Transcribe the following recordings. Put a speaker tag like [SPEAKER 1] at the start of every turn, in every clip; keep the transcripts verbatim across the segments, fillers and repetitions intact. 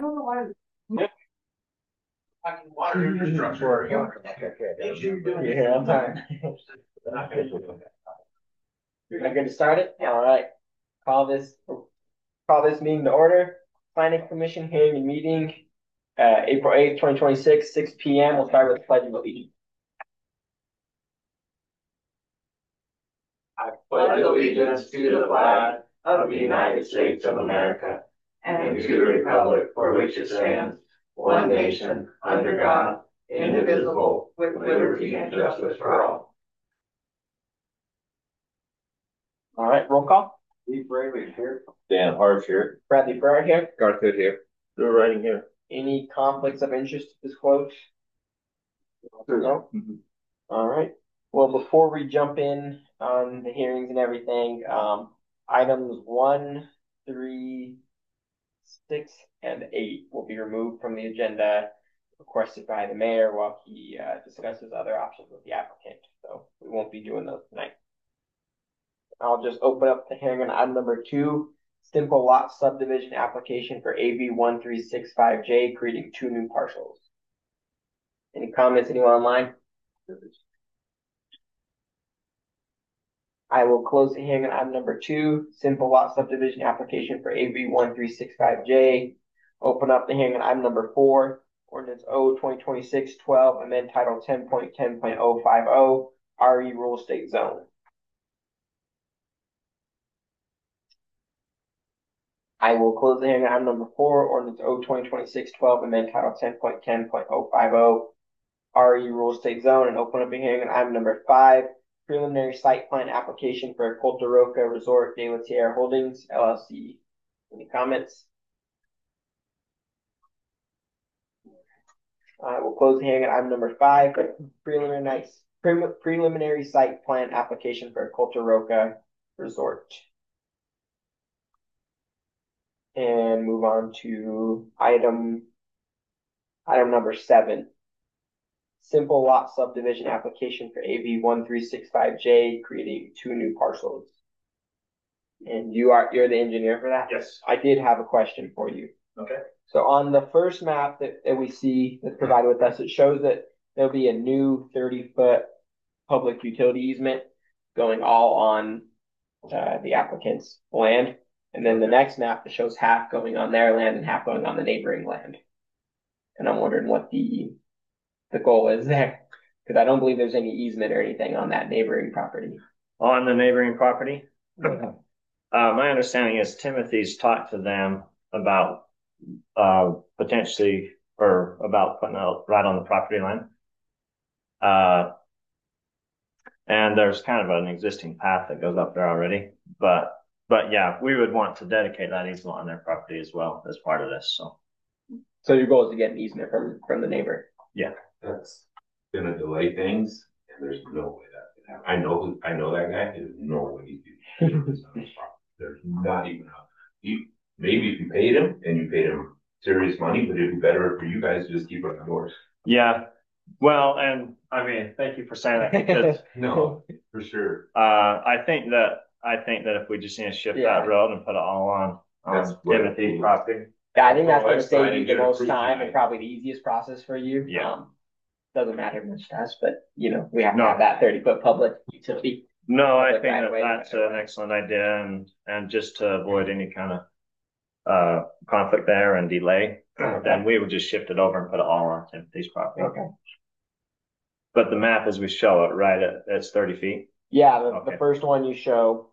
[SPEAKER 1] Water infrastructure.
[SPEAKER 2] Yeah, I'm fine. Am I good to start it? All right. Call this call this meeting to order. Planning Commission hearing and meeting, uh, April eighth, twenty twenty-six, six P M. We'll start with the pledge of allegiance.
[SPEAKER 1] I pledge allegiance to the flag of the United States of America and to the republic for which it stands, one nation, under God, indivisible, with liberty and justice for all.
[SPEAKER 2] All right, roll call.
[SPEAKER 3] Steve Bravey here.
[SPEAKER 1] Dan Harsh here.
[SPEAKER 2] Bradley Burr here.
[SPEAKER 1] Garth Hood here.
[SPEAKER 3] They're writing here.
[SPEAKER 2] Any conflicts of interest to disclose? No?
[SPEAKER 3] Mm-hmm.
[SPEAKER 2] All right. Well, before we jump in on the hearings and everything, um, items one, three, six, and eight will be removed from the agenda requested by the mayor while he uh, discusses other options with the applicant. So we won't be doing those tonight. I'll just open up the hearing on item number two, simple lot subdivision application for A B one three six five J, creating two new parcels. Any comments, anyone online? I will close the hearing on item number two, simple lot subdivision application for A B one three six five J. Open up the hearing on item number four, ordinance O twenty twenty-six twelve, amend title ten point ten point oh five oh, R E rural estate zone. I will close the hearing on item number four, ordinance O twenty twenty-six twelve, amend title ten point ten point oh five oh, R E rural estate zone, and open up a hearing on item number five, preliminary site plan application for Coltoroca Resort de la Tierra Holdings, L L C. Any comments? I will close the hearing on item number five, preliminary, preliminary site plan application for Coltoroca Resort. And move on to item, item number seven. Simple lot subdivision application for A B one three six five J, creating two new parcels. And you are, you're the engineer for that?
[SPEAKER 3] Yes.
[SPEAKER 2] I did have a question for you.
[SPEAKER 3] Okay.
[SPEAKER 2] So on the first map that, that we see that's provided with us, it shows that there'll be a new thirty foot public utility easement going all on uh, the applicant's land. And then the next map that shows half going on their land and half going on the neighboring land. And I'm wondering what the the goal is there, because I don't believe there's any easement or anything on that neighboring property.
[SPEAKER 4] On the neighboring property? Uh, my understanding is Timothy's talked to them about uh, potentially, or about putting out right on the property line. Uh, and there's kind of an existing path that goes up there already. But, but yeah, we would want to dedicate that easement on their property as well as part of this. So,
[SPEAKER 2] so your goal is to get an easement from, from the neighbor?
[SPEAKER 4] Yeah.
[SPEAKER 1] That's gonna delay things, and there's no way that can happen. I know who, I know that guy. There's no way he's doing this on his property. There's not even a, he, maybe if you paid him and you paid him serious money, but it'd be better for you guys to just keep it on yours.
[SPEAKER 4] Yeah. Well, and I mean, thank you for saying that, because
[SPEAKER 1] no, for sure.
[SPEAKER 4] Uh, I think that I think that if we just need to shift
[SPEAKER 2] yeah.
[SPEAKER 4] that road and put it all on, on Timothy's property.
[SPEAKER 2] Yeah, I think that's going to save you the most time and probably the easiest process for you.
[SPEAKER 4] Yeah.
[SPEAKER 2] Um, doesn't matter much to us, but you know, we have to
[SPEAKER 4] no.
[SPEAKER 2] have that thirty foot public utility.
[SPEAKER 4] No, I think that that's an excellent idea, and and just to avoid any kind of uh conflict there and delay, okay. Then we would just shift it over and put it all on Timothy's property.
[SPEAKER 2] Okay.
[SPEAKER 4] But the map as we show it, right, it, it's thirty feet.
[SPEAKER 2] Yeah, the,
[SPEAKER 4] okay.
[SPEAKER 2] the first one you show,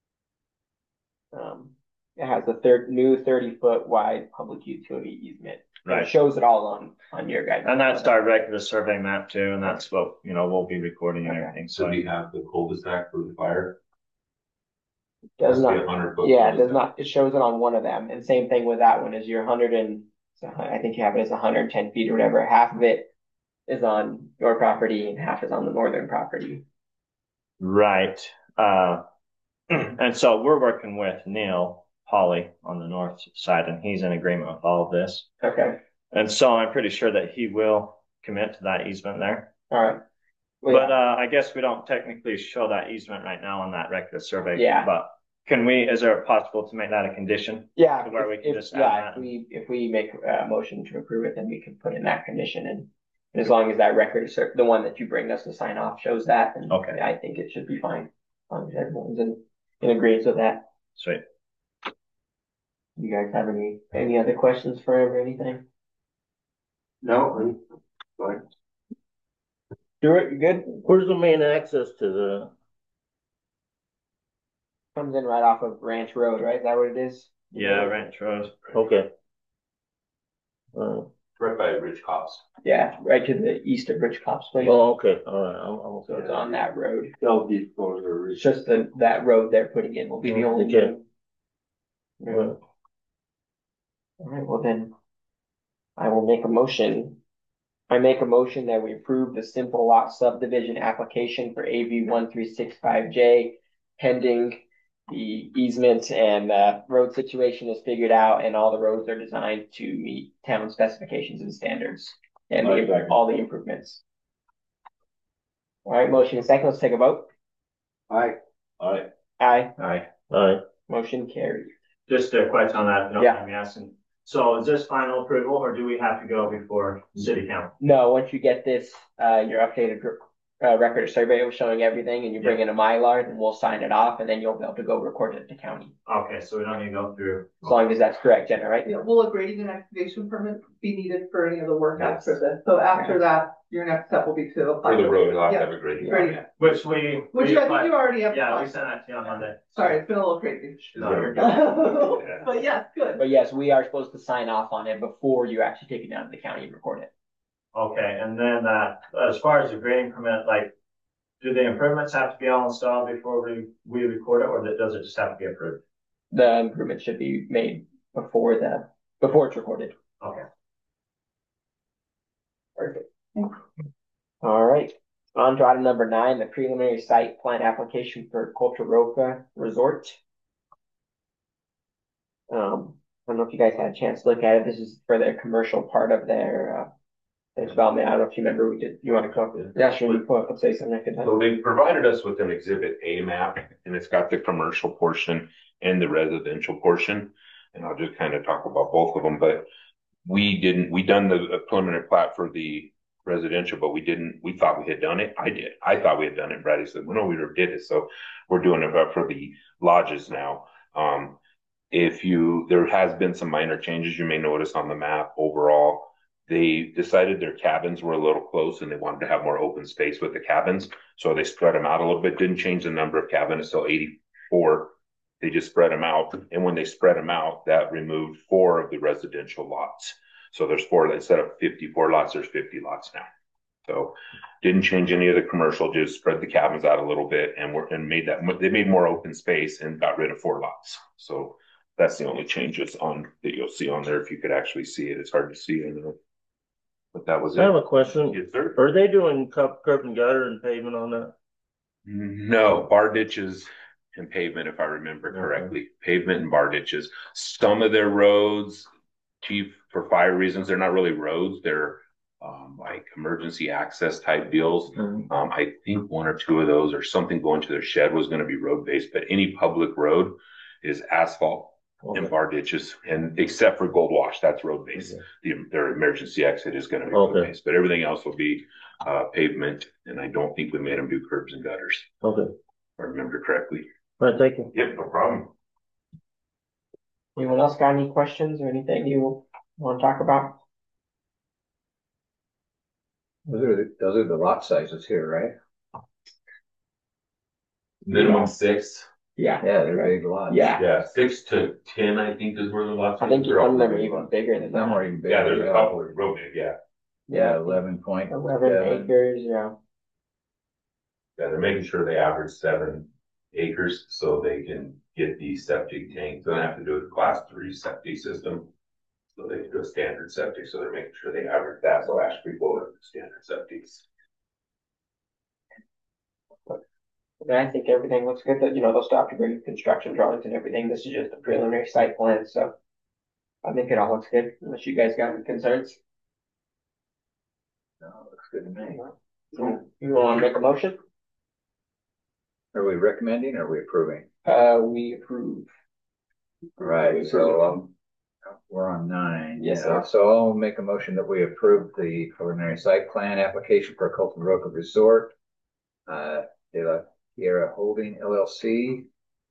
[SPEAKER 2] um, it has a third new thirty foot wide public utility easement.
[SPEAKER 4] Right.
[SPEAKER 2] It shows it all on on your guide.
[SPEAKER 4] And that's our regular survey map too, and that's what you know we'll be recording and everything.
[SPEAKER 1] So we have the cul-de-sac for the fire.
[SPEAKER 2] Does not. Yeah, it does not. It shows it on one of them, and same thing with that one. Is your hundred and I think you have it as one hundred ten feet or whatever. Half of it is on your property, and half is on the northern property.
[SPEAKER 4] Right. Uh, and so we're working with Neil Hawley on the north side, and he's in agreement with all of this.
[SPEAKER 2] Okay.
[SPEAKER 4] And so I'm pretty sure that he will commit to that easement there.
[SPEAKER 2] All right.
[SPEAKER 4] Well, but uh, I guess we don't technically show that easement right now on that record survey.
[SPEAKER 2] Yeah.
[SPEAKER 4] But can we, is there possible to make that a condition?
[SPEAKER 2] Yeah,
[SPEAKER 4] Where we
[SPEAKER 2] if,
[SPEAKER 4] can
[SPEAKER 2] if-
[SPEAKER 4] just add
[SPEAKER 2] yeah,
[SPEAKER 4] that.
[SPEAKER 2] if we, if we make a motion to approve it, then we can put in that condition and as long as that record is, cer- the one that you bring us to sign off shows that, then
[SPEAKER 4] Okay.
[SPEAKER 2] I think it should be fine. As long as everyone's in, in agreement with that.
[SPEAKER 4] Sweet.
[SPEAKER 2] You guys have any, any other questions for him or anything?
[SPEAKER 3] No, fine.
[SPEAKER 2] Stuart, you good?
[SPEAKER 3] Where's the main access to the,
[SPEAKER 2] Comes in right off of Ranch Road, right? Is that what it is?
[SPEAKER 4] Yeah, Ranch Road.
[SPEAKER 3] okay. Uh,
[SPEAKER 1] Right by Rich Cops.
[SPEAKER 2] Yeah, right to the east of Rich Cop's place.
[SPEAKER 3] oh, okay, all right, I'm, I'm
[SPEAKER 2] So it's
[SPEAKER 3] okay.
[SPEAKER 2] on that road.
[SPEAKER 3] Southeast corner.
[SPEAKER 2] It's just the, that road they're putting in will be the only.
[SPEAKER 3] Okay.
[SPEAKER 2] road. All right, well then, I will make a motion. I make a motion that we approve the simple lot subdivision application for A V one three six five J pending the easement and, uh, road situation is figured out and all the roads are designed to meet town specifications and standards and
[SPEAKER 1] Right,
[SPEAKER 2] the-
[SPEAKER 1] right.
[SPEAKER 2] all the improvements. All right, motion is second, let's take a vote.
[SPEAKER 3] Aye.
[SPEAKER 1] Alright.
[SPEAKER 2] Aye,
[SPEAKER 4] Aye.
[SPEAKER 3] Aye.
[SPEAKER 2] motion carried.
[SPEAKER 4] Just a question on that, if you don't
[SPEAKER 2] Yeah.
[SPEAKER 4] mind me asking. So is this final approval or do we have to go before city council?
[SPEAKER 2] No, once you get this, uh, your updated, uh, record of survey showing everything and you bring in a Mylar, then we'll sign it off and then you'll be able to go record it at the county.
[SPEAKER 4] Okay, so we don't need to go through.
[SPEAKER 2] As long as that's correct, Jenna, right?
[SPEAKER 5] Yeah, will a grading and excavation permit be needed for any of the work
[SPEAKER 1] Yes.
[SPEAKER 5] after this? So after that, your next step will be to apply.
[SPEAKER 1] For the road, I'll have to
[SPEAKER 5] Yeah.
[SPEAKER 1] have a grading.
[SPEAKER 5] Grading.
[SPEAKER 4] Which we.
[SPEAKER 5] Which
[SPEAKER 4] we
[SPEAKER 5] I think
[SPEAKER 4] applied-
[SPEAKER 5] you already have.
[SPEAKER 4] Yeah, we
[SPEAKER 5] applied.
[SPEAKER 4] sent that to you on Monday.
[SPEAKER 5] Sorry, it's been a little crazy.
[SPEAKER 4] No, you're good.
[SPEAKER 1] Yeah.
[SPEAKER 5] But yes, good.
[SPEAKER 2] But yes, we are supposed to sign off on it before you actually take it down to the county and record it.
[SPEAKER 4] Okay, and then, uh, as far as the grading permit, like, do the improvements have to be all installed before we, we record it, or does it just have to be approved?
[SPEAKER 2] The improvement should be made before the, before it's recorded.
[SPEAKER 4] Okay.
[SPEAKER 2] Perfect. All right, on to item number nine, the preliminary site plan application for Culturoca Resort. Um, I don't know if you guys had a chance to look at it. This is for their commercial part of their, uh, their development. I don't know if you remember, we did, you want to come? Yeah, sure, you pull up and say something. I could-
[SPEAKER 1] So they provided us with an exhibit A map and it's got the commercial portion and the residential portion. And I'll just kind of talk about both of them, but we didn't, we done the preliminary plat for the residential, but we didn't, we thought we had done it. I did. I thought we had done it. Brady said, well, no, we never did it. So we're doing it for the lodges now. Um, if you, there has been some minor changes you may notice on the map overall. They decided their cabins were a little close and they wanted to have more open space with the cabins. So they spread them out a little bit, didn't change the number of cabins, still eighty-four. They just spread them out. And when they spread them out, that removed four of the residential lots. So there's four, instead of fifty-four lots, there's fifty lots now. So didn't change any of the commercial, just spread the cabins out a little bit and were, and made that, they made more open space and got rid of four lots. So that's the only changes on that you'll see on there. If you could actually see it, it's hard to see in there. But that was
[SPEAKER 3] I have
[SPEAKER 1] it.
[SPEAKER 3] a question.
[SPEAKER 1] Yes, sir.
[SPEAKER 3] Are they doing cup, curb and gutter and pavement on that?
[SPEAKER 1] No, bar ditches and pavement, if I remember correctly. Pavement and bar ditches. Some of their roads, chief, for fire reasons, they're not really roads. They're um, like emergency access type deals.
[SPEAKER 3] Mhm.
[SPEAKER 1] Um, I think one or two of those or something going to their shed was going to be road based, but any public road is asphalt and
[SPEAKER 3] Okay.
[SPEAKER 1] bar ditches, and except for Gold Wash, that's road based. The, their emergency exit is going to be road
[SPEAKER 3] Okay.
[SPEAKER 1] based, but everything else will be uh, pavement. And I don't think we made them do curbs and gutters,
[SPEAKER 3] Okay,
[SPEAKER 1] if I remember correctly.
[SPEAKER 3] all right, thank you.
[SPEAKER 1] Yep, no problem.
[SPEAKER 2] Anyone else got any questions or anything you want to talk about?
[SPEAKER 6] Those are, the- those are the lot sizes here, right?
[SPEAKER 1] Minimum six.
[SPEAKER 2] Yeah,
[SPEAKER 6] Yeah, they're big lots.
[SPEAKER 2] yeah.
[SPEAKER 1] Yeah, six to ten, I think is where the lots.
[SPEAKER 2] I think
[SPEAKER 1] are.
[SPEAKER 2] some of them are even bigger than
[SPEAKER 6] Some
[SPEAKER 2] that.
[SPEAKER 6] are even bigger.
[SPEAKER 1] Yeah, there's a couple that are real big, yeah.
[SPEAKER 6] Yeah, eleven point
[SPEAKER 2] Eleven
[SPEAKER 6] seven.
[SPEAKER 2] acres, yeah.
[SPEAKER 1] Yeah, they're making sure they average seven acres so they can get these septic tanks. They don't have to do a class three septic system. So they do a standard septic, so they're making sure they average that, so Ashby will have standard septics.
[SPEAKER 2] And I think everything looks good, that, you know, they'll stop to bring construction drawings and everything. This is just a preliminary site plan, so I think it all looks good, unless you guys got any concerns.
[SPEAKER 6] No, looks good to me.
[SPEAKER 2] You you wanna make a motion?
[SPEAKER 6] Are we recommending or are we approving?
[SPEAKER 2] Uh, we approve.
[SPEAKER 6] Right, so, um, we're on nine.
[SPEAKER 2] Yes,
[SPEAKER 6] Yeah,
[SPEAKER 2] sir.
[SPEAKER 6] so I'll make a motion that we approve the preliminary site plan application for Colton Roca Resort. Uh, De La Tierra Holding L L C.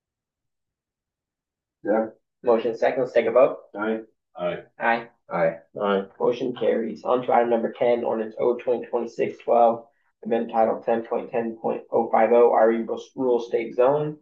[SPEAKER 3] Yeah.
[SPEAKER 2] Motion second, let's take a vote.
[SPEAKER 3] Aye.
[SPEAKER 1] Aye.
[SPEAKER 2] Aye.
[SPEAKER 6] Aye.
[SPEAKER 3] Aye.
[SPEAKER 2] Motion carries. On to item number ten, ordinance O twenty twenty-six twelve, amend title ten point ten point oh five oh, R E rural state zone.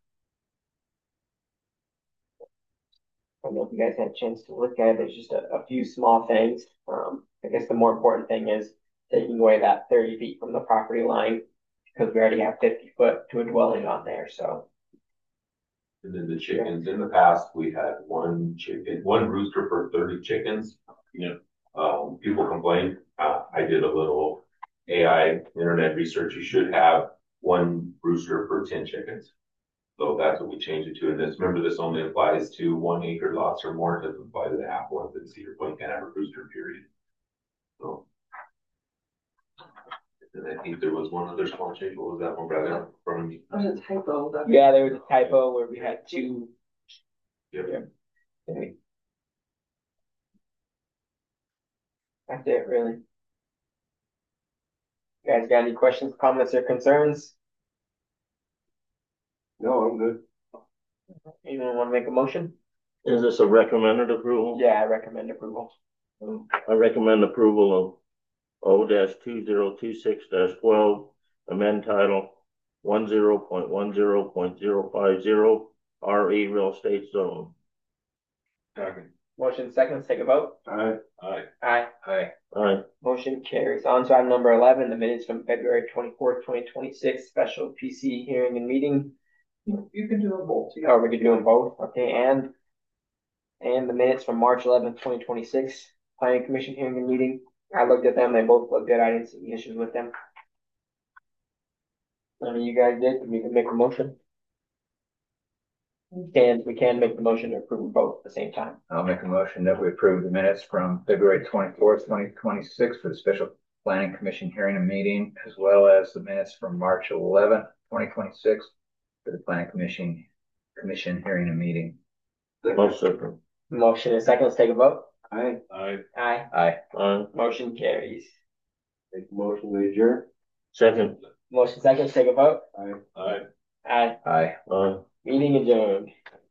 [SPEAKER 2] I don't know if you guys had a chance to look at it. There's just a, a few small things. Um, I guess the more important thing is taking away that thirty feet from the property line because we already have fifty foot to a dwelling on there. So,
[SPEAKER 1] And then the chickens, in the past, we had one chicken, one rooster per thirty chickens. You know, um, people complained, uh, I did a little A I internet research. You should have one rooster per ten chickens. So that's what we changed it to. And this, remember, this only applies to one acre lots or more. It doesn't apply to the half ones in Cedar Point, can't have a rooster, period. So. And I think there was one other small change. What was that one, brother? From,
[SPEAKER 5] Oh, it's a typo. That's-
[SPEAKER 2] yeah, there was a typo where we had two.
[SPEAKER 1] yep.
[SPEAKER 2] Yeah. That's it, really. You guys got any questions, comments, or concerns?
[SPEAKER 3] No, I'm good.
[SPEAKER 2] Anyone want to make a motion?
[SPEAKER 3] Is this a recommended approval?
[SPEAKER 2] Yeah, I recommend approval.
[SPEAKER 3] I recommend approval of O two zero two six twelve, amend title one zero point one zero point zero five zero, R E real estate zone.
[SPEAKER 1] Second.
[SPEAKER 2] Motion second, let's take a vote.
[SPEAKER 3] Aye.
[SPEAKER 1] Aye.
[SPEAKER 2] Aye.
[SPEAKER 6] Aye.
[SPEAKER 3] Aye.
[SPEAKER 2] Motion carries. On to item number eleven, the minutes from February twenty-fourth, twenty twenty-six, special P C hearing and meeting.
[SPEAKER 5] You can do them both.
[SPEAKER 2] Oh, we could do them both, okay, and and the minutes from March eleventh, twenty twenty-six, planning commission hearing and meeting. I looked at them, they both look good, I didn't see any issues with them. I mean, you guys did, we can make a motion. And we can make the motion to approve both at the same time.
[SPEAKER 6] I'll make a motion that we approve the minutes from February twenty-fourth, twenty twenty-six for the special planning commission hearing and meeting, as well as the minutes from March eleventh, twenty twenty-six for the planning commission, commission hearing and meeting.
[SPEAKER 3] Most different.
[SPEAKER 2] Motion and second, let's take a vote.
[SPEAKER 3] Aye.
[SPEAKER 1] Aye.
[SPEAKER 2] Aye.
[SPEAKER 6] Aye.
[SPEAKER 3] Aye.
[SPEAKER 2] Motion carries.
[SPEAKER 3] Make a motion to adjourn. Second.
[SPEAKER 2] Motion second, let's take a vote.
[SPEAKER 3] Aye.
[SPEAKER 1] Aye.
[SPEAKER 2] Aye.
[SPEAKER 6] Aye.
[SPEAKER 3] Aye.
[SPEAKER 2] Meeting adjourned.